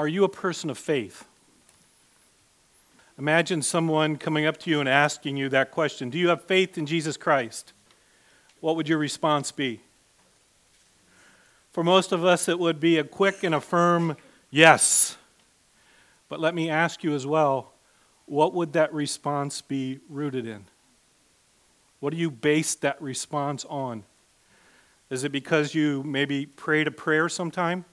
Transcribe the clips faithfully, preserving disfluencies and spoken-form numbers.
Are you a person of faith? Imagine someone coming up to you and asking you that question. Do you have faith in Jesus Christ? What would your response be? For most of us, it would be a quick and a firm yes. But let me ask you as well, what would that response be rooted in? What do you base that response on? Is it because you maybe prayed a prayer sometime?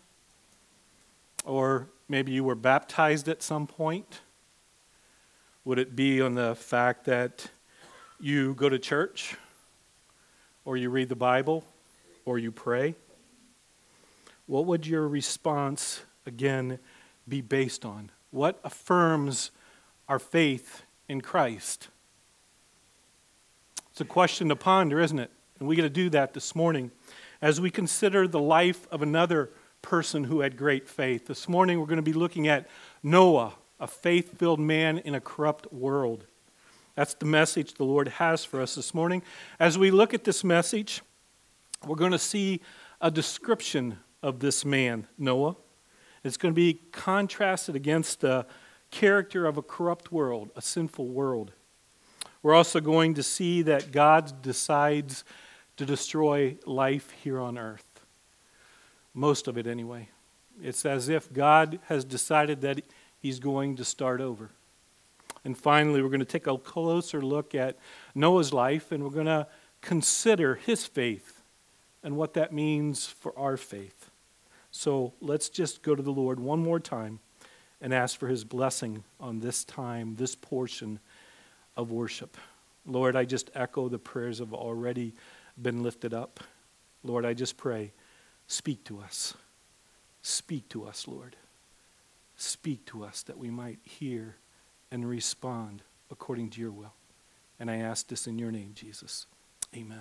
Or maybe you were baptized at some point? Would it be on the fact that you go to church? Or you read the Bible? Or you pray? What would your response, again, be based on? What affirms our faith in Christ? It's a question to ponder, isn't it? And we got to do that this morning as we consider the life of another person who had great faith. This morning we're going to be looking at Noah, a faith-filled man in a corrupt world. That's the message the Lord has for us this morning. As we look at this message, we're going to see a description of this man, Noah. It's going to be contrasted against the character of a corrupt world, a sinful world. We're also going to see that God decides to destroy life here on earth. Most of it anyway. It's as if God has decided that he's going to start over. And finally, we're going to take a closer look at Noah's life, and we're going to consider his faith and what that means for our faith. So let's just go to the Lord one more time and ask for his blessing on this time, this portion of worship. Lord, I just echo the prayers have already been lifted up. Lord, I just pray, speak to us. Speak to us, Lord. Speak to us that we might hear and respond according to your will. And I ask this in your name, Jesus. Amen.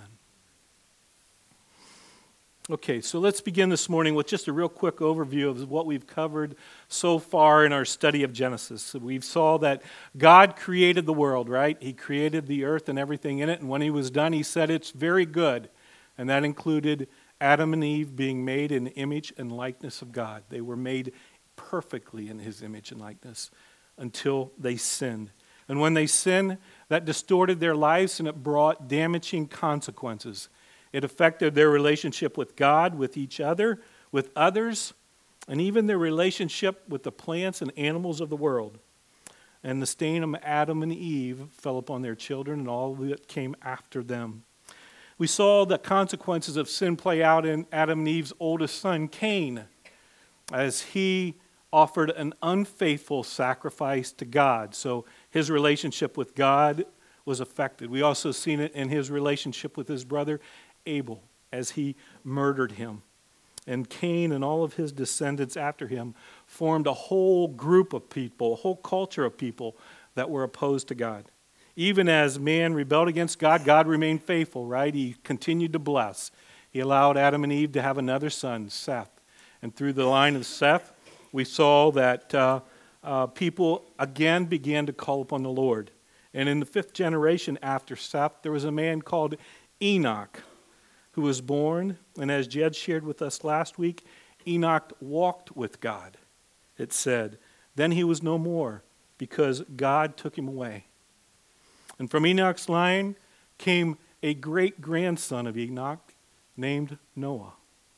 Okay, so let's begin this morning with just a real quick overview of what we've covered so far in our study of Genesis. So we saw that God created the world, right? He created the earth and everything in it, and when he was done, he said it's very good. And that included Adam and Eve being made in the image and likeness of God. They were made perfectly in his image and likeness until they sinned. And when they sinned, that distorted their lives and it brought damaging consequences. It affected their relationship with God, with each other, with others, and even their relationship with the plants and animals of the world. And the stain of Adam and Eve fell upon their children and all that came after them. We saw the consequences of sin play out in Adam and Eve's oldest son, Cain, as he offered an unfaithful sacrifice to God. So his relationship with God was affected. We also seen it in his relationship with his brother Abel as he murdered him. And Cain and all of his descendants after him formed a whole group of people, a whole culture of people that were opposed to God. Even as man rebelled against God, God remained faithful, right? He continued to bless. He allowed Adam and Eve to have another son, Seth. And through the line of Seth, we saw that uh, uh, people again began to call upon the Lord. And in the fifth generation after Seth, there was a man called Enoch who was born. And as Jed shared with us last week, Enoch walked with God, it said. Then he was no more because God took him away. And from Enoch's line came a great-grandson of Enoch named Noah.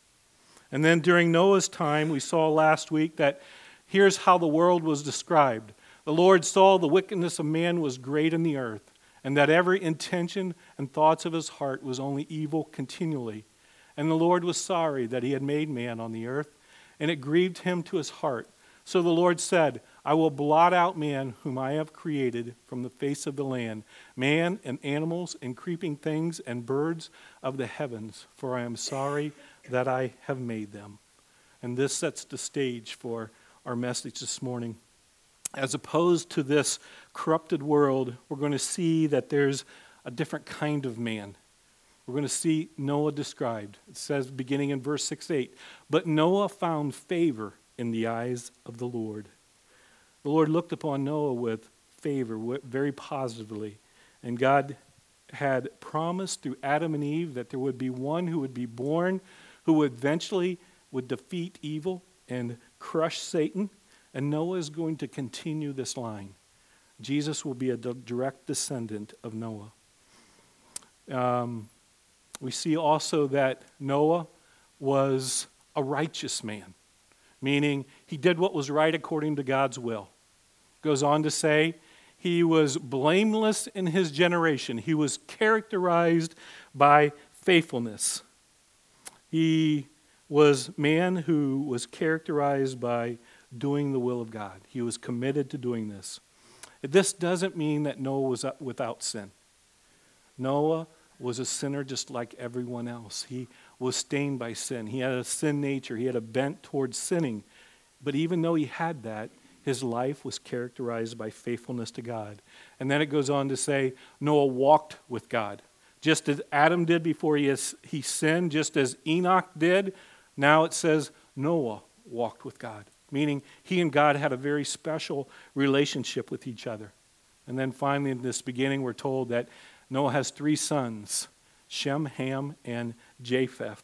And then during Noah's time, we saw last week that here's how the world was described. The Lord saw the wickedness of man was great in the earth, and that every intention and thoughts of his heart was only evil continually. And the Lord was sorry that he had made man on the earth, and it grieved him to his heart. So the Lord said, I will blot out man whom I have created from the face of the land, man and animals and creeping things and birds of the heavens, for I am sorry that I have made them. And this sets the stage for our message this morning. As opposed to this corrupted world, we're going to see that there's a different kind of man. We're going to see Noah described. It says, beginning in verse six eight, but Noah found favor in the eyes of the Lord. The Lord looked upon Noah with favor, very positively. And God had promised through Adam and Eve that there would be one who would be born, who would eventually would defeat evil and crush Satan. And Noah is going to continue this line. Jesus will be a d- direct descendant of Noah. Um, we see also that Noah was a righteous man, meaning he did what was right according to God's will. Goes on to say he was blameless in his generation. He was characterized by faithfulness. He was man who was characterized by doing the will of God. He was committed to doing this. This doesn't mean that Noah was without sin. Noah was a sinner just like everyone else. He was stained by sin. He had a sin nature. He had a bent towards sinning. But even though he had that, his life was characterized by faithfulness to God. And then it goes on to say, Noah walked with God. Just as Adam did before he, has, he sinned, just as Enoch did, now it says Noah walked with God. Meaning he and God had a very special relationship with each other. And then finally in this beginning we're told that Noah has three sons, Shem, Ham, and Japheth.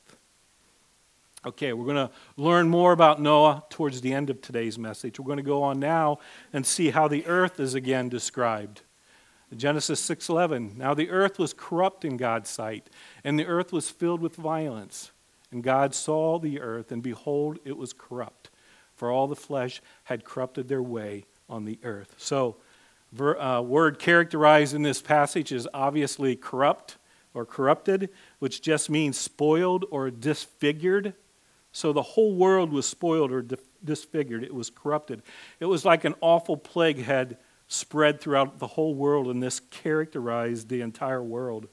Okay, we're going to learn more about Noah towards the end of today's message. We're going to go on now and see how the earth is again described. Genesis six eleven, now the earth was corrupt in God's sight, and the earth was filled with violence. And God saw the earth, and behold, it was corrupt, for all the flesh had corrupted their way on the earth. So, ver, uh, word characterized in this passage is obviously corrupt or corrupted, which just means spoiled or disfigured. So the whole world was spoiled or disfigured. It was corrupted. It was like an awful plague had spread throughout the whole world, and this characterized the entire world.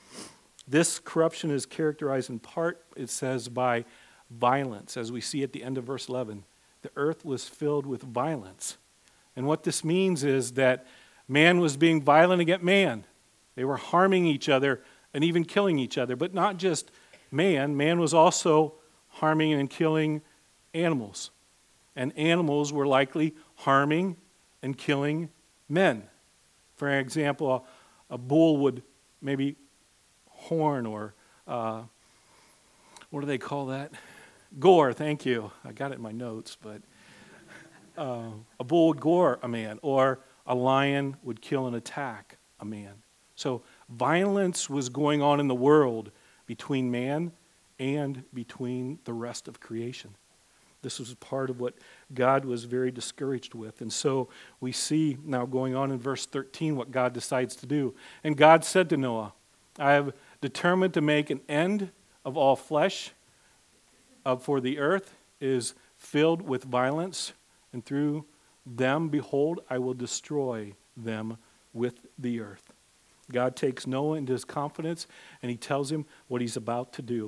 This corruption is characterized in part, it says, by violence, as we see at the end of verse eleven. The earth was filled with violence. And what this means is that man was being violent against man. They were harming each other and even killing each other. But not just man. Man was also harming and killing animals. And animals were likely harming and killing men. For example, a, a bull would maybe horn or, uh, what do they call that? Gore, thank you. I got it in my notes, but uh, a bull would gore a man, or a lion would kill and attack a man. So violence was going on in the world between man and between the rest of creation. This was part of what God was very discouraged with. And so we see now going on in verse thirteen what God decides to do. And God said to Noah, I have determined to make an end of all flesh, uh, for the earth is filled with violence, and through them, behold, I will destroy them with the earth. God takes Noah into his confidence, and he tells him what he's about to do.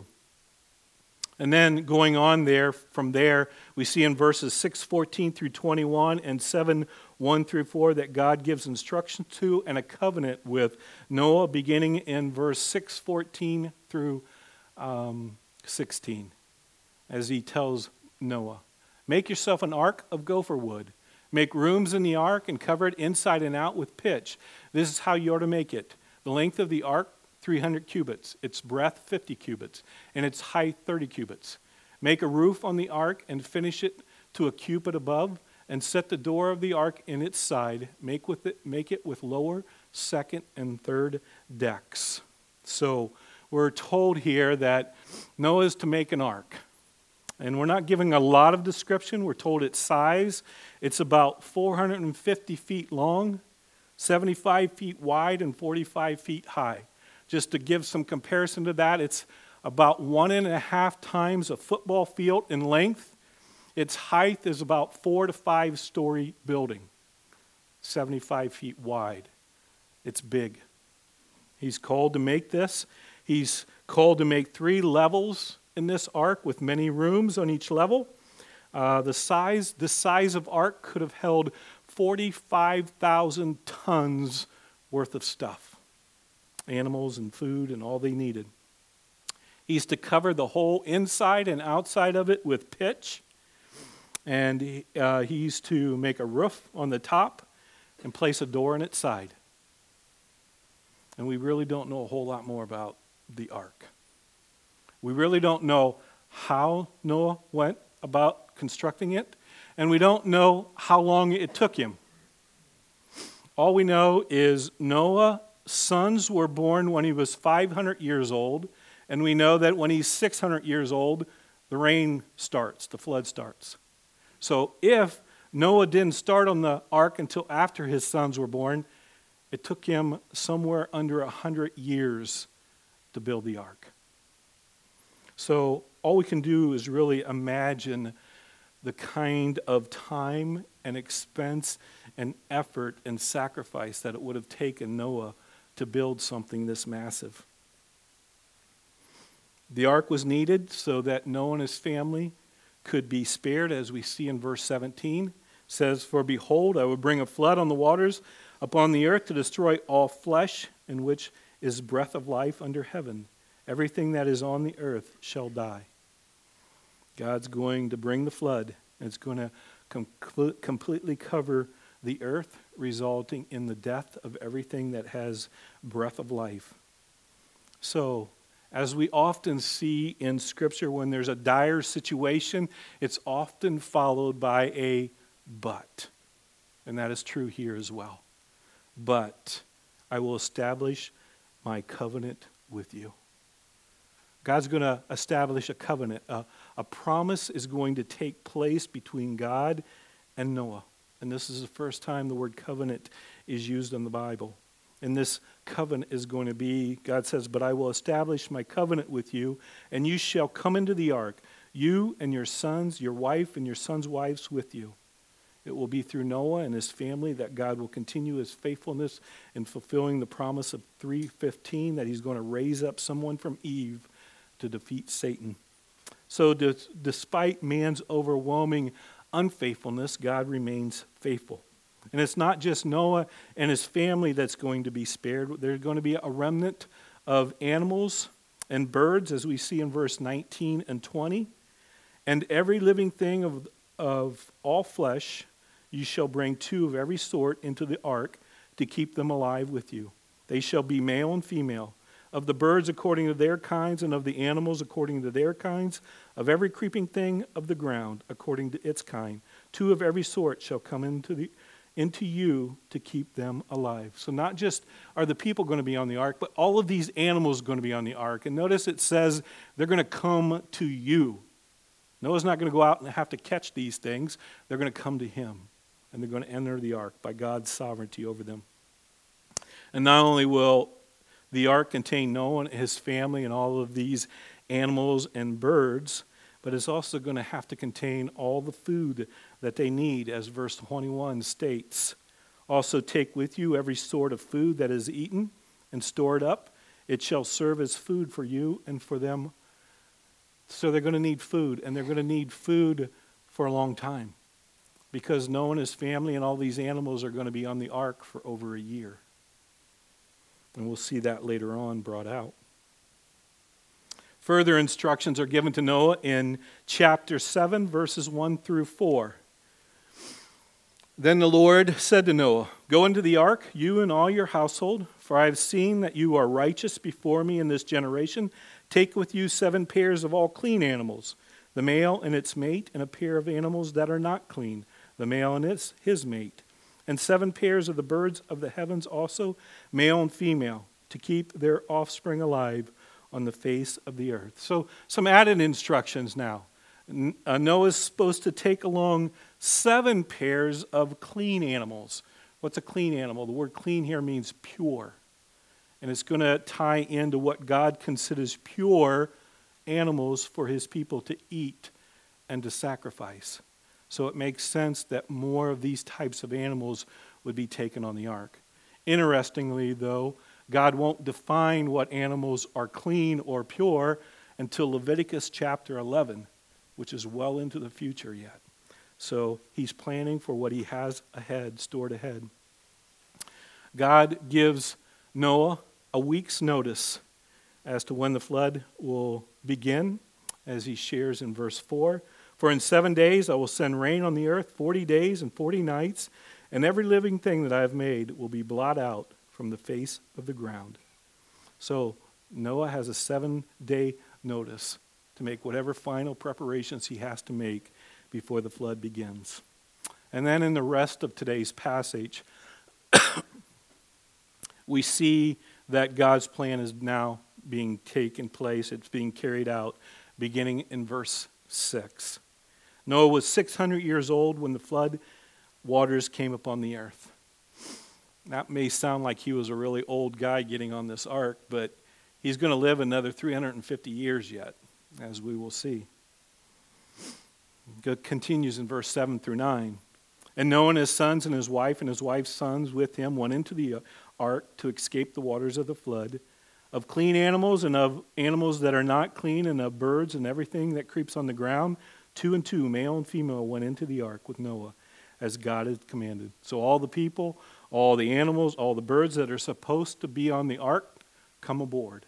And then going on there, from there, we see in verses six fourteen through twenty-one and seven one through four that God gives instruction to and a covenant with Noah, beginning in verse six fourteen through um, sixteen, as he tells Noah, make yourself an ark of gopher wood. Make rooms in the ark and cover it inside and out with pitch. This is how you are to make it. The length of the ark, three hundred cubits, its breadth fifty cubits, and its height thirty cubits. Make a roof on the ark and finish it to a cubit above, and set the door of the ark in its side. Make with it, make it with lower, second, and third decks. So we're told here that Noah is to make an ark. And we're not giving a lot of description. We're told its size. It's about four hundred fifty feet long, seventy-five feet wide, and forty-five feet high. Just to give some comparison to that, it's about one and a half times a football field in length. Its height is about four to five story building, seventy-five feet wide. It's big. He's called to make this. He's called to make three levels in this ark with many rooms on each level. Uh, the size, the size of ark could have held forty-five thousand tons worth of stuff. Animals and food and all they needed. He's to cover the whole inside and outside of it with pitch. And he, uh, he's to make a roof on the top and place a door in its side. And we really don't know a whole lot more about the ark. We really don't know how Noah went about constructing it. and we don't know how long it took him. All we know is Noah's sons were born when he was five hundred years old, and we know that when he's six hundred years old, the rain starts, the flood starts. So if Noah didn't start on the ark until after his sons were born, it took him somewhere under one hundred years to build the ark. So all we can do is really imagine the kind of time and expense and effort and sacrifice that it would have taken Noah to build something this massive. The ark was needed so that Noah and his family could be spared, as we see in verse seventeen. It says, "For behold, I will bring a flood on the waters upon the earth to destroy all flesh, in which is breath of life under heaven. Everything that is on the earth shall die." God's going to bring the flood, and it's going to com- completely cover the earth, resulting in the death of everything that has breath of life. So, as we often see in Scripture, when there's a dire situation, it's often followed by a but. And that is true here as well. But I will establish my covenant with you. God's going to establish a covenant. A, a promise is going to take place between God and Noah. And this is the first time the word covenant is used in the Bible. And this covenant is going to be, God says, "But I will establish my covenant with you, and you shall come into the ark, you and your sons, your wife and your sons' wives with you." It will be through Noah and his family that God will continue his faithfulness in fulfilling the promise of three fifteen, that he's going to raise up someone from Eve to defeat Satan. So d- despite man's overwhelming unfaithfulness, God remains faithful. And it's not just Noah and his family that's going to be spared. There's going to be a remnant of animals and birds, as we see in verse nineteen and twenty. "And every living thing of, of all flesh, you shall bring two of every sort into the ark to keep them alive with you. They shall be male and female. Of the birds according to their kinds, and of the animals according to their kinds, of every creeping thing of the ground according to its kind. Two of every sort shall come into the into you to keep them alive." So not just are the people going to be on the ark, but all of these animals are going to be on the ark. And notice it says they're going to come to you. Noah's not going to go out and have to catch these things. They're going to come to him. And they're going to enter the ark by God's sovereignty over them. And not only will the ark contain Noah and his family and all of these animals and birds, but it's also going to have to contain all the food that they need, as verse twenty-one states. "Also take with you every sort of food that is eaten, and store it up. It shall serve as food for you and for them." So they're going to need food, and they're going to need food for a long time, because Noah and his family and all these animals are going to be on the ark for over a year. And we'll see that later on brought out. Further instructions are given to Noah in chapter seven, verses one through four. "Then the Lord said to Noah, 'Go into the ark, you and all your household, for I have seen that you are righteous before me in this generation. Take with you seven pairs of all clean animals, the male and its mate, and a pair of animals that are not clean, the male and its, his mate. And seven pairs of the birds of the heavens also, male and female, to keep their offspring alive on the face of the earth.'" So some added instructions now. Uh, Noah's supposed to take along seven pairs of clean animals. What's a clean animal? The word clean here means pure. And it's going to tie into what God considers pure animals for his people to eat and to sacrifice. So it makes sense that more of these types of animals would be taken on the ark. Interestingly, though, God won't define what animals are clean or pure until Leviticus chapter eleven, which is well into the future yet. So he's planning for what he has ahead, stored ahead. God gives Noah a week's notice as to when the flood will begin, as he shares in verse four. "For in seven days I will send rain on the earth, forty days and forty nights, and every living thing that I have made will be blotted out from the face of the ground." So Noah has a seven-day notice to make whatever final preparations he has to make before the flood begins. And then in the rest of today's passage, we see that God's plan is now being taken place. It's being carried out, beginning in verse six. Noah was six hundred years old when the flood waters came upon the earth. That may sound like he was a really old guy getting on this ark, but he's going to live another three hundred fifty years yet, as we will see. It continues in verse seven through nine. And Noah and his sons and his wife and his wife's sons with him went into the ark to escape the waters of the flood, of clean animals and of animals that are not clean, and of birds and everything that creeps on the ground. Two and two, male and female, went into the ark with Noah, as God had commanded. So all the people, all the animals, all the birds that are supposed to be on the ark come aboard.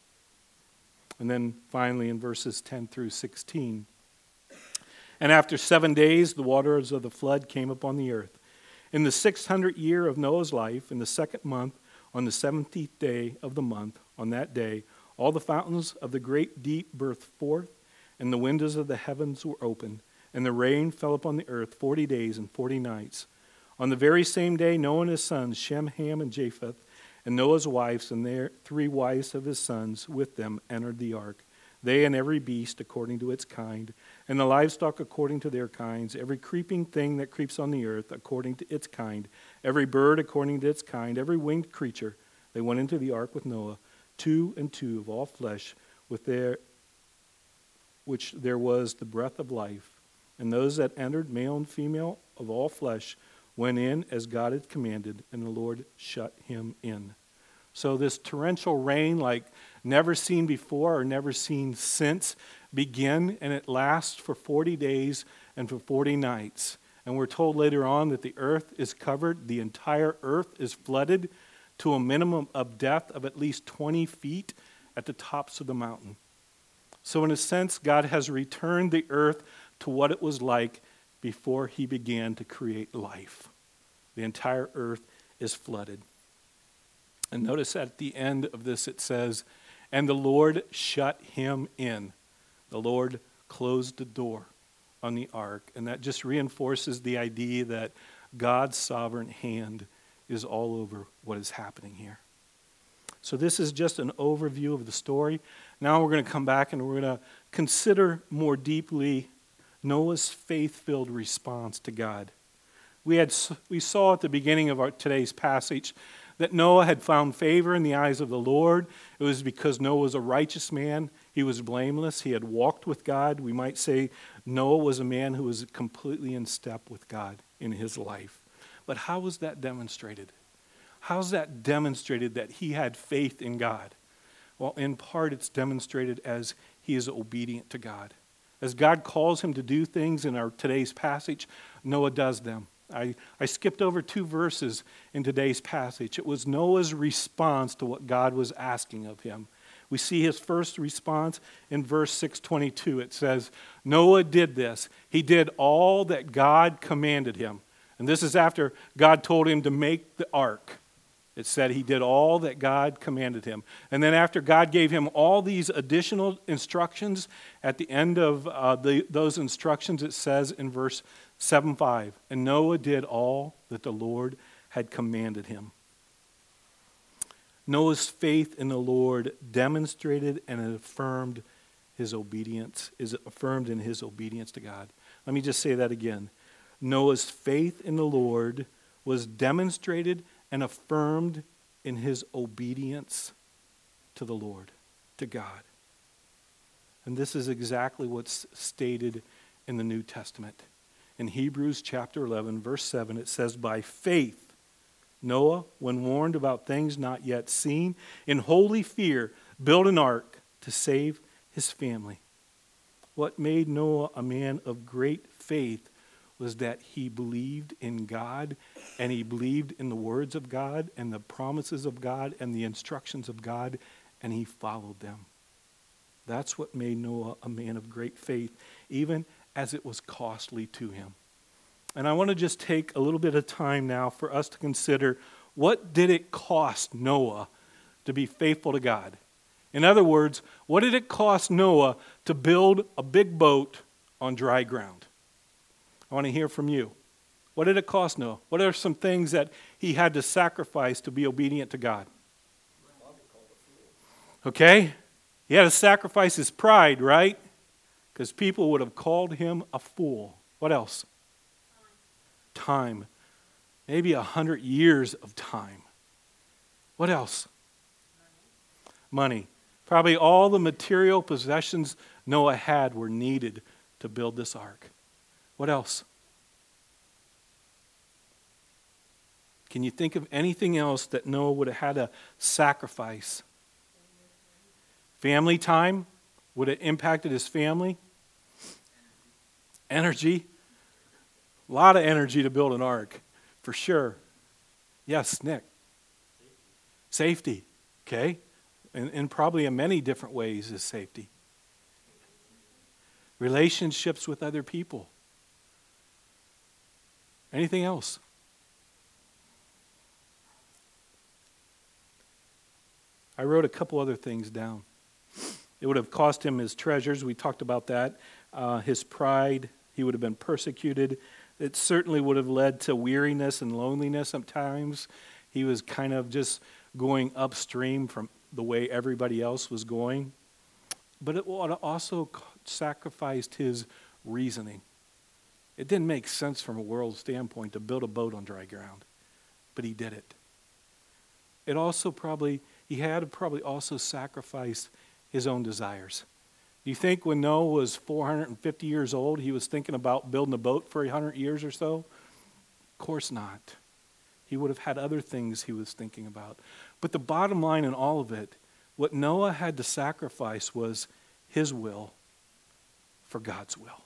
And then finally in verses ten through sixteen, and after seven days the waters of the flood came upon the earth. In the six hundredth year of Noah's life, in the second month, on the seventeenth day of the month, on that day, all the fountains of the great deep burst forth, and the windows of the heavens were opened, and the rain fell upon the earth forty days and forty nights. On the very same day, Noah and his sons, Shem, Ham, and Japheth, and Noah's wives and their three wives of his sons with them entered the ark, they and every beast according to its kind, and the livestock according to their kinds, every creeping thing that creeps on the earth according to its kind, every bird according to its kind, every winged creature. They went into the ark with Noah, two and two of all flesh, with their which there was the breath of life. And those that entered, male and female of all flesh, went in as God had commanded, and the Lord shut him in. So this torrential rain, like never seen before or never seen since, began, and it lasts for forty days and for forty nights. And we're told later on that the earth is covered, the entire earth is flooded to a minimum of depth of at least twenty feet at the tops of the mountain. So in a sense, God has returned the earth to what it was like before he began to create life. The entire earth is flooded. And notice at the end of this it says, and the Lord shut him in. The Lord closed the door on the ark. And that just reinforces the idea that God's sovereign hand is all over what is happening here. So this is just an overview of the story. Now we're going to come back and we're going to consider more deeply Noah's faith-filled response to God. We had we saw at the beginning of our today's passage that Noah had found favor in the eyes of the Lord. It was because Noah was a righteous man. He was blameless. He had walked with God. We might say Noah was a man who was completely in step with God in his life. But how was that demonstrated? How's that demonstrated that he had faith in God? Well, in part it's demonstrated as he is obedient to God. As God calls him to do things in our today's passage, Noah does them. I, I skipped over two verses in today's passage. It was Noah's response to what God was asking of him. We see his first response in verse six twenty-two. It says, Noah did this. He did all that God commanded him. And this is after God told him to make the ark. It said he did all that God commanded him. And then after God gave him all these additional instructions, at the end of uh, the, those instructions it says in verse seven five, and Noah did all that the Lord had commanded him. Noah's faith in the Lord demonstrated and affirmed his obedience, is affirmed in his obedience to God. Let me just say that again. Noah's faith in the Lord was demonstrated and affirmed in his obedience to the Lord, to God. And this is exactly what's stated in the New Testament. In Hebrews chapter eleven, verse seven, it says, by faith, Noah, when warned about things not yet seen, in holy fear, built an ark to save his family. What made Noah a man of great faith was that he believed in God, and he believed in the words of God and the promises of God and the instructions of God, and he followed them. That's what made Noah a man of great faith, even as it was costly to him. And I want to just take a little bit of time now for us to consider, what did it cost Noah to be faithful to God? In other words, what did it cost Noah to build a big boat on dry ground? I want to hear from you. What did it cost Noah? What are some things that he had to sacrifice to be obedient to God? Okay? He had to sacrifice his pride, right? Because people would have called him a fool. What else? Time. Maybe a hundred years of time. What else? Money. Money. Probably all the material possessions Noah had were needed to build this ark. What else? Can you think of anything else that Noah would have had to sacrifice? Family time? Would it impacted his family? Energy. A lot of energy to build an ark, for sure. Yes, Nick. Safety. Okay. And, and probably in many different ways is safety. Relationships with other people. Anything else? I wrote a couple other things down. It would have cost him his treasures. We talked about that. Uh, his pride. He would have been persecuted. It certainly would have led to weariness and loneliness sometimes. He was kind of just going upstream from the way everybody else was going. But it would have also sacrificed his reasoning. It didn't make sense from a world standpoint to build a boat on dry ground. But he did it. It also probably, he had to probably also sacrifice his own desires. Do you think when Noah was four hundred fifty years old, he was thinking about building a boat for one hundred years or so? Of course not. He would have had other things he was thinking about. But the bottom line in all of it, what Noah had to sacrifice was his will for God's will.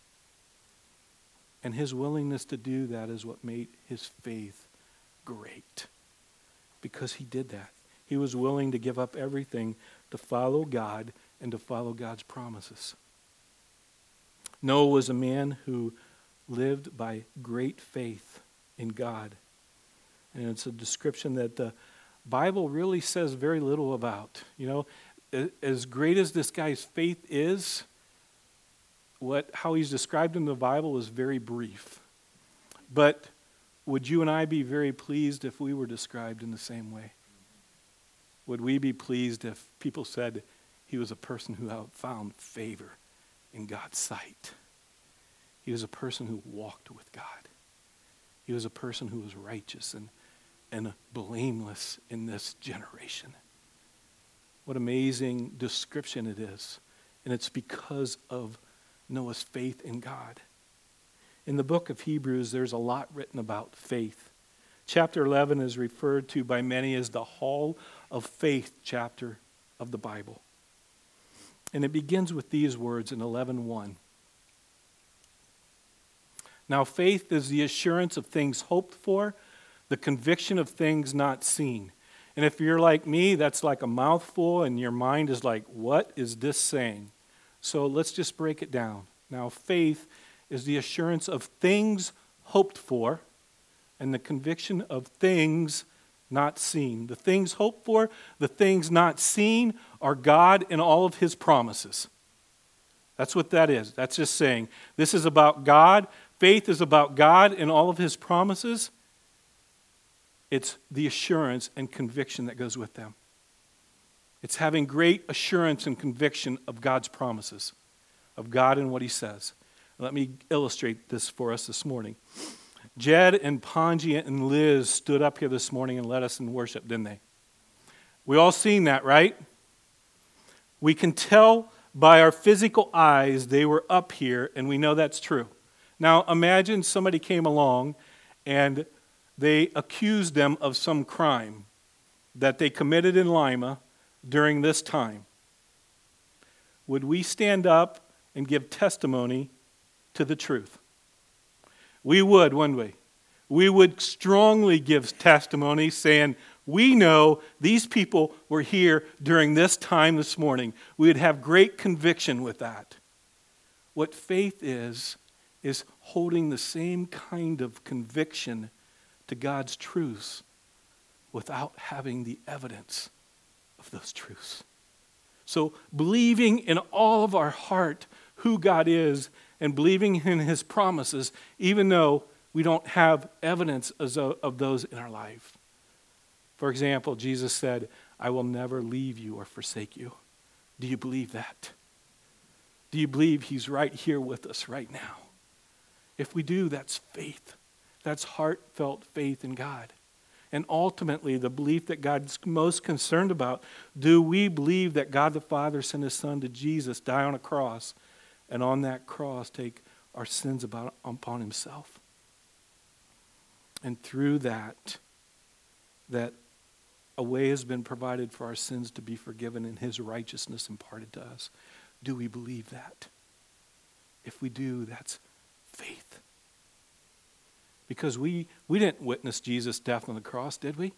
And his willingness to do that is what made his faith great. Because he did that. He was willing to give up everything to follow God and to follow God's promises. Noah was a man who lived by great faith in God. And it's a description that the Bible really says very little about. You know, as great as this guy's faith is, what how he's described in the Bible is very brief. But would you and I be very pleased if we were described in the same way? Would we be pleased if people said he was a person who found favor in God's sight? He was a person who walked with God. He was a person who was righteous and, and blameless in this generation. What amazing description it is. And it's because of Noah's faith in God. In the book of Hebrews, there's a lot written about faith. Chapter eleven is referred to by many as the Hall of Faith chapter of the Bible. And it begins with these words in eleven one. Now faith is the assurance of things hoped for, the conviction of things not seen. And if you're like me, that's like a mouthful and your mind is like, what is this saying? So let's just break it down. Now faith is the assurance of things hoped for and the conviction of things not seen. The things hoped for, the things not seen are God and all of his promises. That's what that is. That's just saying this is about God. Faith is about God and all of his promises. It's the assurance and conviction that goes with them. It's having great assurance and conviction of God's promises, of God and what he says. Let me illustrate this for us this morning. Jed and Panji and Liz stood up here this morning and led us in worship, didn't they? We all seen that, right? We can tell by our physical eyes they were up here, and we know that's true. Now imagine somebody came along and they accused them of some crime that they committed in Lima during this time. Would we stand up and give testimony to the truth? We would, wouldn't we? We would strongly give testimony saying, we know these people were here during this time this morning. We would have great conviction with that. What faith is, is holding the same kind of conviction to God's truths without having the evidence of those truths. So believing in all of our heart who God is and believing in his promises, even though we don't have evidence of those in our life. For example, Jesus said, I will never leave you or forsake you. Do you believe that? Do you believe he's right here with us right now? If we do, that's faith. That's heartfelt faith in God. And ultimately, the belief that God's most concerned about, do we believe that God the Father sent his Son to Jesus, die on a cross, and on that cross take our sins about, upon himself? And through that, that a way has been provided for our sins to be forgiven and his righteousness imparted to us. Do we believe that? If we do, that's faith. Because we, we didn't witness Jesus' death on the cross, did we?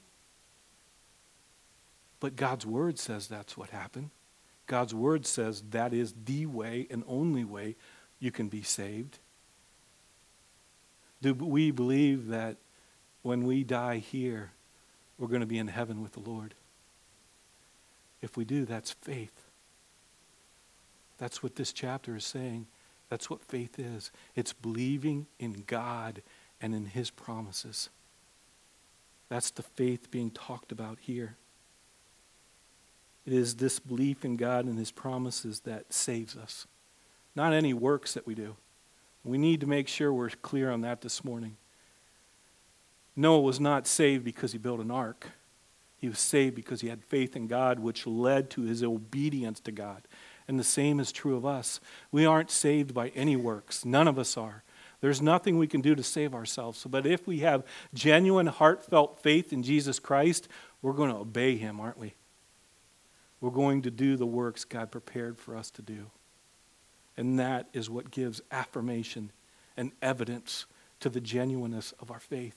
But God's word says that's what happened. God's word says that is the way and only way you can be saved. Do we believe that when we die here, we're going to be in heaven with the Lord? If we do, that's faith. That's what this chapter is saying. That's what faith is. It's believing in God and in his promises. That's the faith being talked about here. It is this belief in God and his promises that saves us, not any works that we do. We need to make sure we're clear on that this morning. Noah was not saved because he built an ark. He was saved because he had faith in God, which led to his obedience to God. And the same is true of us. We aren't saved by any works. None of us are. There's nothing we can do to save ourselves. But if we have genuine, heartfelt faith in Jesus Christ, we're going to obey him, aren't we? We're going to do the works God prepared for us to do. And that is what gives affirmation and evidence to the genuineness of our faith.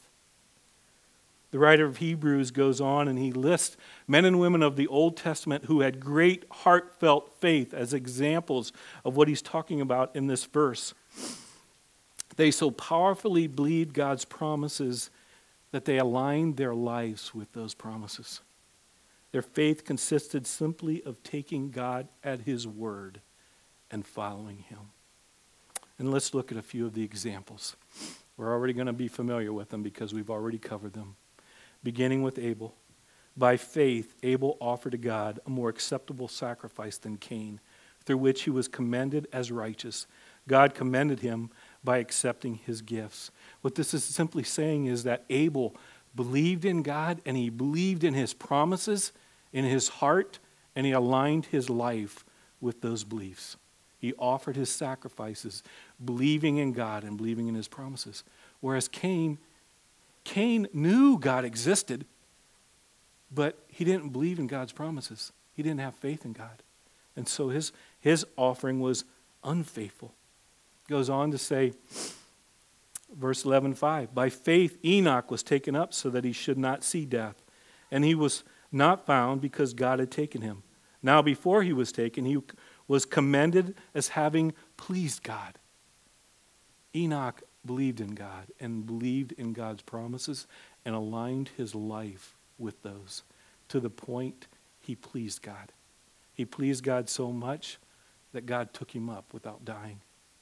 The writer of Hebrews goes on and he lists men and women of the Old Testament who had great heartfelt faith as examples of what he's talking about in this verse. They so powerfully believed God's promises that they aligned their lives with those promises. Their faith consisted simply of taking God at his word and following him. And let's look at a few of the examples. We're already going to be familiar with them because we've already covered them. Beginning with Abel. By faith, Abel offered to God a more acceptable sacrifice than Cain, through which he was commended as righteous. God commended him by accepting his gifts. What this is simply saying is that Abel believed in God and he believed in his promises in his heart, and he aligned his life with those beliefs. He offered his sacrifices, believing in God and believing in his promises. Whereas Cain, Cain knew God existed, but he didn't believe in God's promises. He didn't have faith in God. And so his, his offering was unfaithful. It goes on to say, verse eleven five, by faith Enoch was taken up so that he should not see death. And he was not found because God had taken him. Now before he was taken, he was commended as having pleased God. Enoch believed in God and believed in God's promises and aligned his life with those to the point he pleased God. He pleased God so much that God took him up without dying.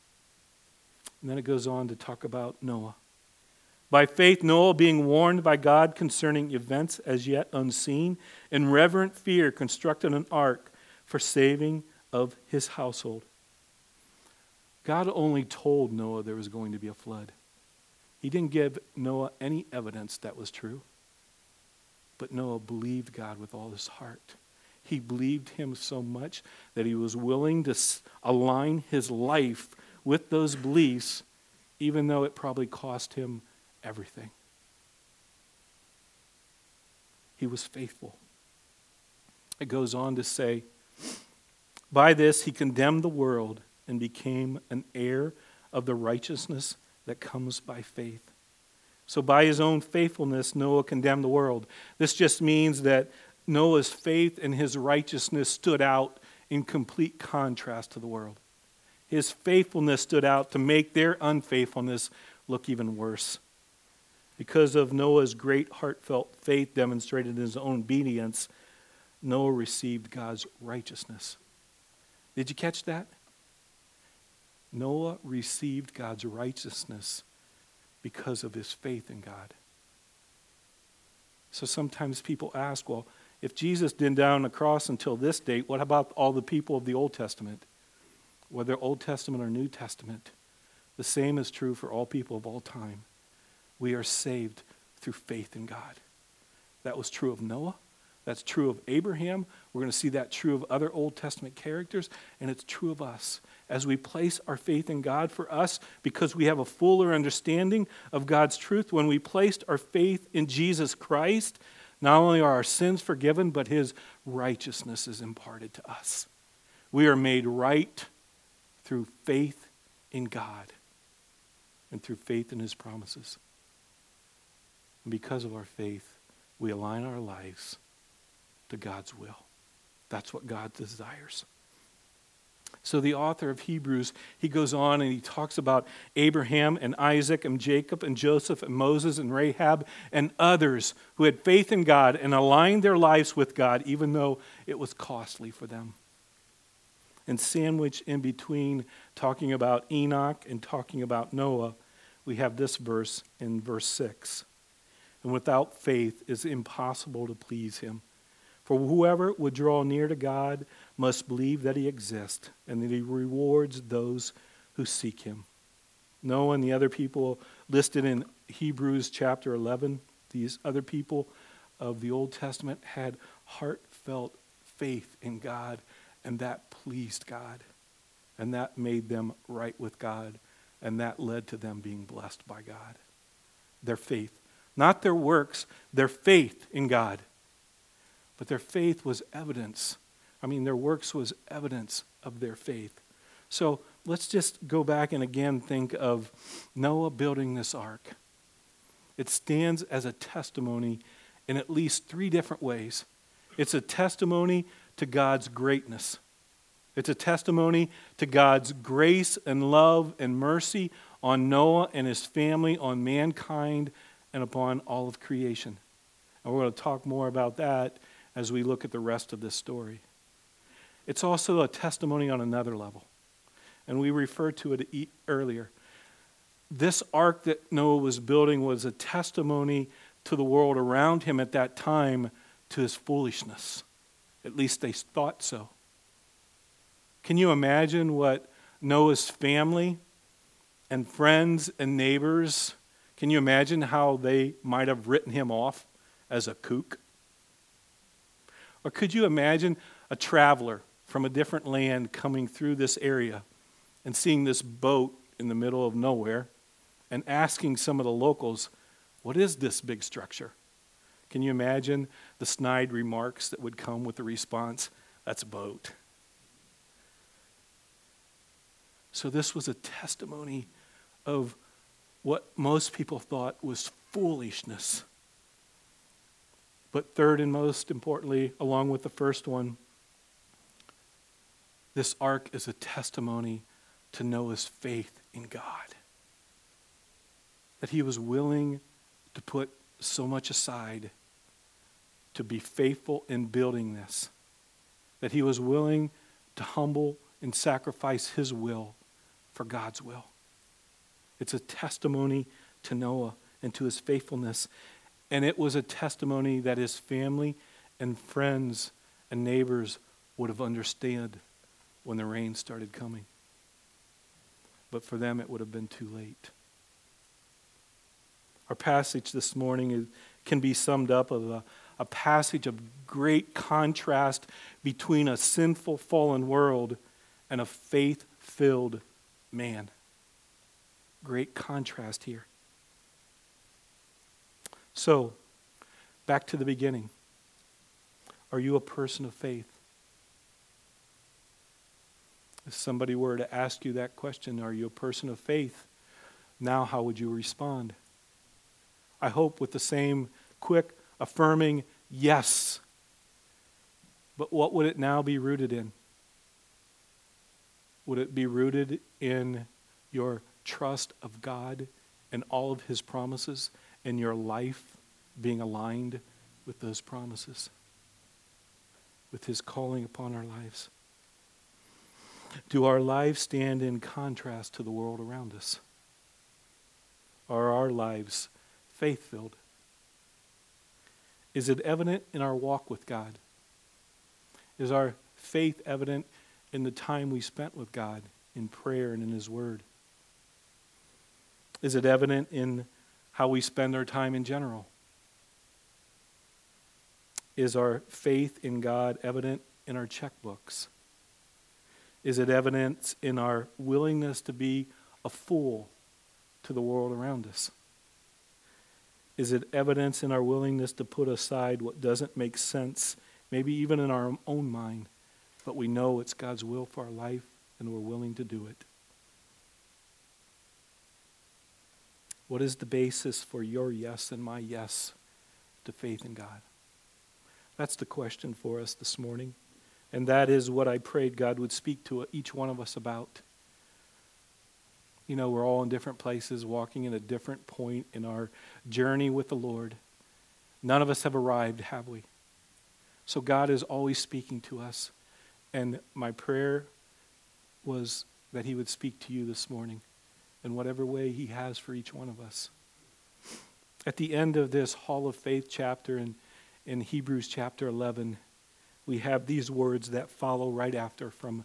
And then it goes on to talk about Noah. By faith, Noah, being warned by God concerning events as yet unseen, in reverent fear constructed an ark for saving of his household. God only told Noah there was going to be a flood. He didn't give Noah any evidence that was true. But Noah believed God with all his heart. He believed him so much that he was willing to align his life with those beliefs, even though it probably cost him everything. He was faithful. It goes on to say, by this he condemned the world and became an heir of the righteousness that comes by faith. So by his own faithfulness, Noah condemned the world. This just means that Noah's faith and his righteousness stood out in complete contrast to the world. His faithfulness stood out to make their unfaithfulness look even worse. Because of Noah's great heartfelt faith demonstrated in his own obedience, Noah received God's righteousness. Did you catch that? Noah received God's righteousness because of his faith in God. So sometimes people ask, well, if Jesus didn't die on the cross until this date, what about all the people of the Old Testament? Whether Old Testament or New Testament, the same is true for all people of all time. We are saved through faith in God. That was true of Noah. That's true of Abraham. We're going to see that true of other Old Testament characters, and it's true of us. As we place our faith in God for us, because we have a fuller understanding of God's truth, when we placed our faith in Jesus Christ, not only are our sins forgiven, but his righteousness is imparted to us. We are made right through faith in God and through faith in his promises. And because of our faith, we align our lives to God's will. That's what God desires. So the author of Hebrews, he goes on and he talks about Abraham and Isaac and Jacob and Joseph and Moses and Rahab and others who had faith in God and aligned their lives with God even though it was costly for them. And sandwiched in between talking about Enoch and talking about Noah, we have this verse in verse six. And without faith it is impossible to please him. For whoever would draw near to God must believe that he exists and that he rewards those who seek him. Noah and the other people listed in Hebrews chapter eleven, these other people of the Old Testament had heartfelt faith in God, and that pleased God. And that made them right with God, and that led to them being blessed by God. Their faith. Not their works, their faith in God. But their faith was evidence. I mean, their works was evidence of their faith. So let's just go back and again think of Noah building this ark. It stands as a testimony in at least three different ways. It's a testimony to God's greatness. It's a testimony to God's grace and love and mercy on Noah and his family, on mankind, and upon all of creation. And we're going to talk more about that as we look at the rest of this story. It's also a testimony on another level, and we referred to it earlier. This ark that Noah was building was a testimony to the world around him at that time to his foolishness. At least they thought so. Can you imagine what Noah's family and friends and neighbors, can you imagine how they might have written him off as a kook? Or could you imagine a traveler from a different land coming through this area and seeing this boat in the middle of nowhere and asking some of the locals, what is this big structure? Can you imagine the snide remarks that would come with the response, that's a boat. So this was a testimony of what most people thought was foolishness. But third and most importantly, along with the first one, this ark is a testimony to Noah's faith in God. That he was willing to put so much aside to be faithful in building this. That he was willing to humble and sacrifice his will for God's will. It's a testimony to Noah and to his faithfulness. And it was a testimony that his family and friends and neighbors would have understood when the rain started coming. But for them, it would have been too late. Our passage this morning is, can be summed up as a, a passage of great contrast between a sinful, fallen world and a faith-filled man. Great contrast here. So, back to the beginning. Are you a person of faith? If somebody were to ask you that question, are you a person of faith? Now, how would you respond? I hope with the same quick, affirming yes. But what would it now be rooted in? Would it be rooted in your trust of God and all of his promises and your life being aligned with those promises, with his calling upon our lives? Do our lives stand in contrast to the world around us? Are our lives faith-filled? Is it evident in our walk with God? Is our faith evident in the time we spent with God in prayer and in His Word? Is it evident in how we spend our time in general? Is our faith in God evident in our checkbooks? Is it evident in our willingness to be a fool to the world around us? Is it evidence in our willingness to put aside what doesn't make sense, maybe even in our own mind, but we know it's God's will for our life and we're willing to do it? What is the basis for your yes and my yes to faith in God? That's the question for us this morning. And that is what I prayed God would speak to each one of us about. You know, we're all in different places, walking in a different point in our journey with the Lord. None of us have arrived, have we? So God is always speaking to us. And my prayer was that He would speak to you this morning in whatever way He has for each one of us. At the end of this Hall of Faith chapter in, in Hebrews chapter eleven, we have these words that follow right after from,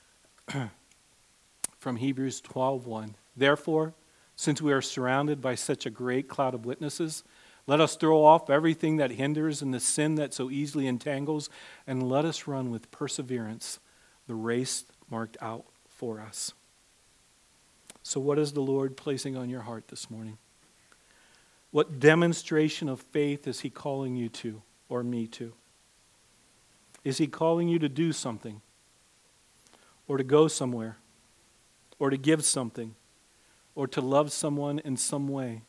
from Hebrews twelve one. Therefore, since we are surrounded by such a great cloud of witnesses, let us throw off everything that hinders and the sin that so easily entangles, and let us run with perseverance the race marked out for us. So what is the Lord placing on your heart this morning? What demonstration of faith is He calling you to, or me to? Is He calling you to do something, or to go somewhere, or to give something, or to love someone in some way?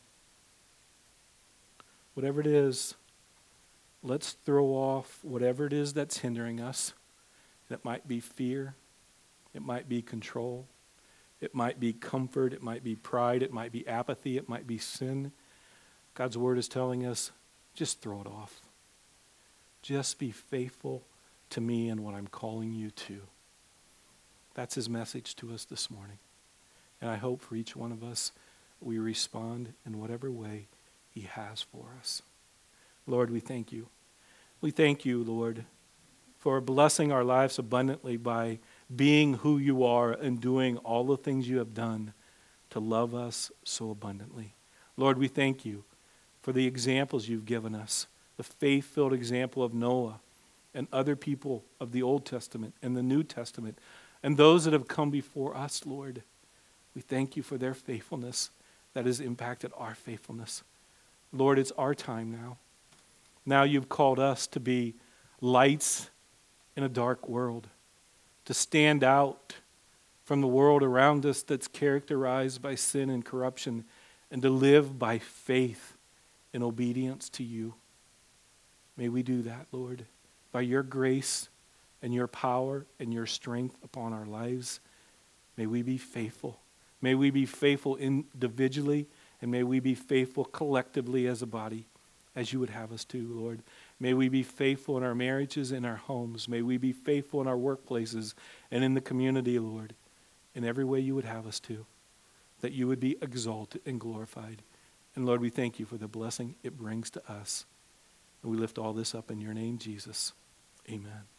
Whatever it is, let's throw off whatever it is that's hindering us. It might be fear. It might be control. It might be comfort. It might be pride. It might be apathy. It might be sin. God's Word is telling us, just throw it off. Just be faithful to me and what I'm calling you to. That's His message to us this morning. And I hope for each one of us, we respond in whatever way He has for us. Lord, we thank you. We thank you, Lord, for blessing our lives abundantly by being who you are and doing all the things you have done to love us so abundantly. Lord, we thank you for the examples you've given us, the faith-filled example of Noah and other people of the Old Testament and the New Testament, and those that have come before us, Lord. We thank you for their faithfulness that has impacted our faithfulness. Lord, it's our time now. Now you've called us to be lights in a dark world, to stand out from the world around us that's characterized by sin and corruption, and to live by faith in obedience to you. May we do that, Lord, by your grace and your power and your strength upon our lives. May we be faithful. May we be faithful individually, and may we be faithful collectively as a body, as you would have us to, Lord. May we be faithful in our marriages and our homes. May we be faithful in our workplaces and in the community, Lord, in every way you would have us to, that you would be exalted and glorified. And Lord, we thank you for the blessing it brings to us. And we lift all this up in your name, Jesus. Amen.